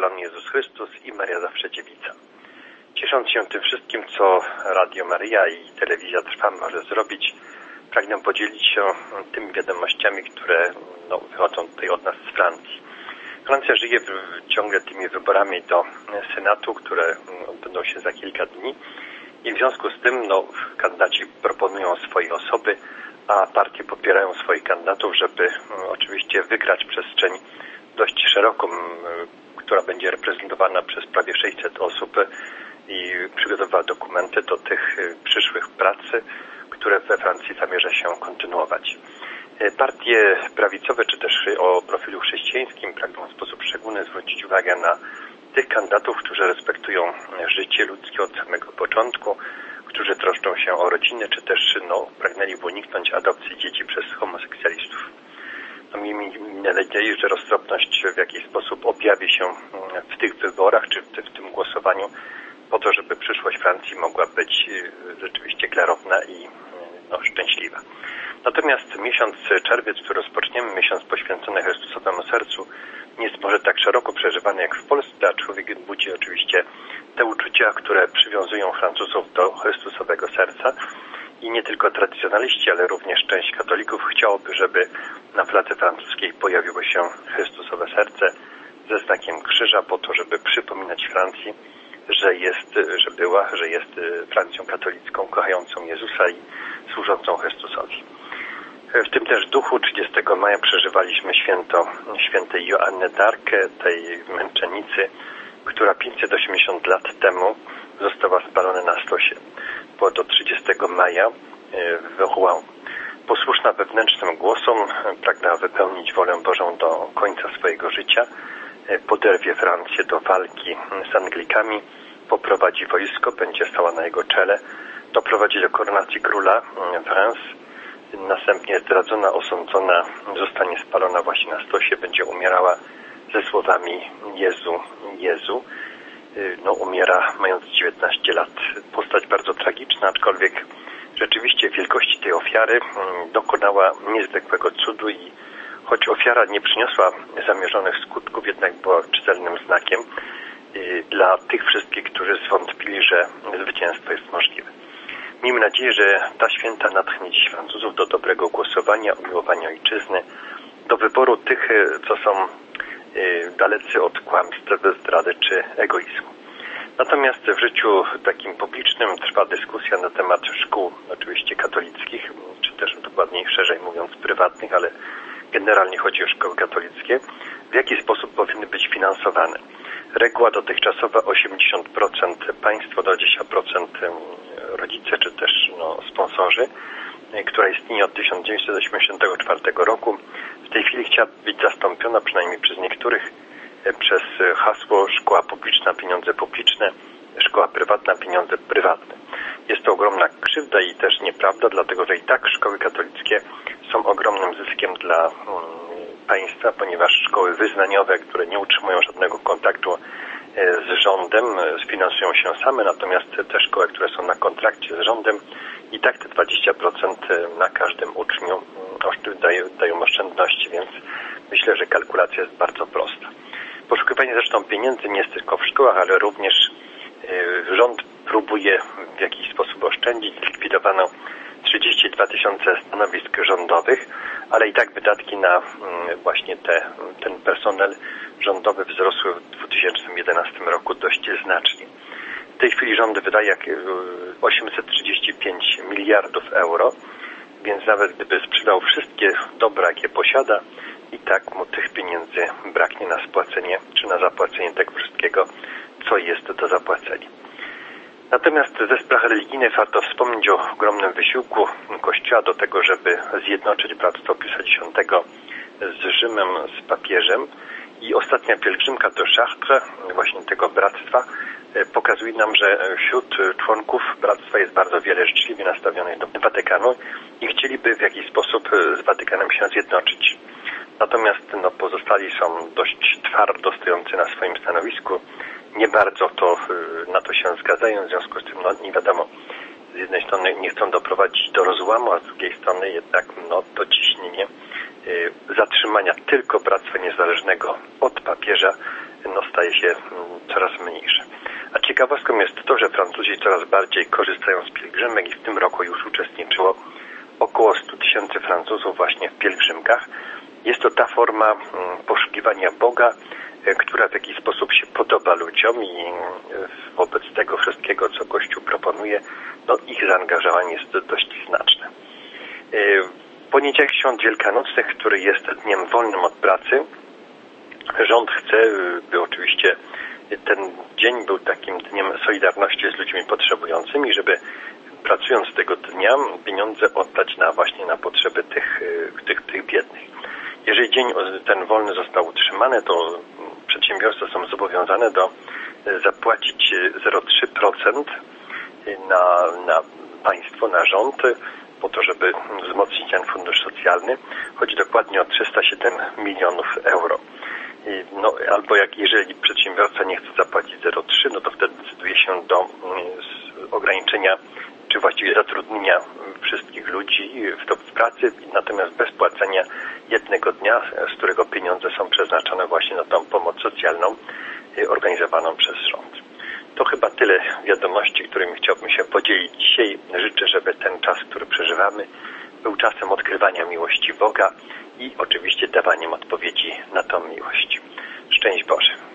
chwalony Jezus Chrystus i Maria zawsze dziewica. Ciesząc się tym wszystkim, co Radio Maryja i Telewizja Trwam może zrobić, pragnę podzielić się tymi wiadomościami, które wychodzą tutaj od nas z Francji. Francja żyje ciągle tymi wyborami do Senatu, które odbędą się za kilka dni i w związku z tym kandydaci proponują swoje osoby, a partie popierają swoich kandydatów, żeby oczywiście wygrać przestrzeń dość szeroką, która będzie reprezentowana przez prawie 600 osób i przygotowała dokumenty do tych przyszłych prac, które we Francji zamierza się kontynuować. Partie prawicowe, czy też o profilu chrześcijańskim pragną w sposób szczególny zwrócić uwagę na tych kandydatów, którzy respektują życie ludzkie od samego początku, którzy troszczą się o rodzinę, czy też pragnęli uniknąć adopcji dzieci przez homoseksualistów. Miejmy nadzieję, że roztropność w jakiś sposób objawi się w tych wyborach, czy w tym głosowaniu, po to, żeby przyszłość Francji mogła być rzeczywiście klarowna i szczęśliwa. Natomiast miesiąc czerwiec, który rozpoczniemy, miesiąc poświęcony Chrystusowemu Sercu, nie jest może tak szeroko przeżywany jak w Polsce, a człowiek budzi oczywiście te uczucia, które przywiązują Francuzów do Chrystusowego Serca. I nie tylko tradycjonaliści, ale również część katolików chciałoby, żeby na fladze francuskiej pojawiło się Chrystusowe Serce ze znakiem krzyża, po to, żeby przypominać Francji, że jest Francją katolicką, kochającą Jezusa i służącą Chrystusowi. W tym też duchu 30 maja przeżywaliśmy święto świętej Joanny d'Arc, tej męczennicy, która 580 lat temu została spalona na stosie. Było to 30 maja w Rouen. Posłuszna wewnętrznym głosom, pragnęła wypełnić wolę Bożą do końca swojego życia, poderwie Francję do walki z Anglikami, poprowadzi wojsko, będzie stała na jego czele, doprowadzi do koronacji króla France, następnie zdradzona, osądzona, zostanie spalona właśnie na stosie, będzie umierała ze słowami Jezu, Jezu. Umiera mając 19 lat. Postać bardzo tragiczna, aczkolwiek rzeczywiście wielkości tej ofiary dokonała niezwykłego cudu i choć ofiara nie przyniosła zamierzonych skutków, jednak była czytelnym znakiem dla tych wszystkich, którzy zwątpili, że zwycięstwo jest możliwe. Miejmy nadzieję, że ta święta natchnie dziś Francuzów do dobrego głosowania, umiłowania ojczyzny, do wyboru tych, co są dalecy od kłamstw, zdrady czy egoizmu. Natomiast w życiu takim publicznym trwa dyskusja na temat szkół, oczywiście katolickich, czy też dokładniej szerzej mówiąc prywatnych, ale generalnie chodzi o szkoły katolickie, w jaki sposób powinny być finansowane. Reguła dotychczasowa 80% państwo, 20% rodzice, czy też sponsorzy, która istnieje od 1984 roku, w tej chwili chciała być zastąpiona, przynajmniej przez niektórych, przez hasło szkoła publiczna, pieniądze publiczne, szkoła prywatna, pieniądze prywatne. Jest to ogromna krzywda i też nieprawda, dlatego że i tak szkoły katolickie są ogromnym zyskiem dla państwa, ponieważ szkoły wyznaniowe, które nie utrzymują żadnego kontaktu z rządem, sfinansują się same, natomiast te szkoły, które są na kontrakcie z rządem, i tak te 20% na każdym uczniu dają oszczędności, więc myślę, że kalkulacja jest bardzo prosta. Poszukiwanie zresztą pieniędzy nie jest tylko w szkołach, ale również rząd próbuje w jakiś sposób oszczędzić. Zlikwidowano 32 000 stanowisk rządowych, ale i tak wydatki na właśnie ten personel rządowy wzrosły w 2011 roku dość znacznie. W tej chwili rząd wydaje 835 miliardów euro, więc nawet gdyby sprzedał wszystkie dobra, jakie posiada, i tak mu tych pieniędzy braknie na spłacenie, czy na zapłacenie tego wszystkiego, co jest do zapłacenia. Natomiast ze spraw religijnych warto wspomnieć o ogromnym wysiłku Kościoła do tego, żeby zjednoczyć Bractwo Piusa X z Rzymem, z papieżem. I ostatnia pielgrzymka do Chartres, właśnie tego bractwa, pokazuje nam, że wśród członków bractwa jest bardzo wiele życzliwie nastawionych do Watykanu i chcieliby w jakiś sposób z Watykanem się zjednoczyć. Natomiast pozostali są dość twardo stojący na swoim stanowisku, nie bardzo na to się zgadzają, w związku z tym nie wiadomo, z jednej strony nie chcą doprowadzić do rozłamu, a z drugiej strony jednak to ciśnienie zatrzymania tylko Bractwa Niezależnego od papieża staje staje się coraz mniejsze. A ciekawostką jest to, że Francuzi coraz bardziej korzystają z pielgrzymek i w tym roku już uczestniczyło około 100 000 Francuzów właśnie w pielgrzymkach. Jest to ta forma poszukiwania Boga, która w jakiś sposób się podoba ludziom i wobec tego wszystkiego, co Kościół proponuje, ich zaangażowanie jest dość znaczne. Poniedziałek Świąt Wielkanocnych, który jest dniem wolnym od pracy, rząd chce, by oczywiście ten dzień był takim dniem solidarności z ludźmi potrzebującymi, żeby pracując tego dnia pieniądze oddać właśnie na potrzeby tych biednych. Jeżeli dzień ten wolny został utrzymany, to przedsiębiorstwa są zobowiązane do zapłacić 0,3% na państwo, na rząd, po to, żeby wzmocnić ten fundusz socjalny. Chodzi dokładnie o 307 milionów euro. Albo jeżeli przedsiębiorca nie chce zapłacić 0,3, to wtedy decyduje się do ograniczenia, czy właściwie zatrudnienia wszystkich ludzi w pracy, natomiast bez płacenia jednego dnia, z którego pieniądze są przeznaczone właśnie na tą pomoc socjalną organizowaną przez rząd. To chyba tyle wiadomości, którymi chciałbym się podzielić dzisiaj. Życzę, żeby ten czas, który przeżywamy, był czasem odkrywania miłości Boga i oczywiście dawaniem odpowiedzi na tą miłość. Szczęść Boże.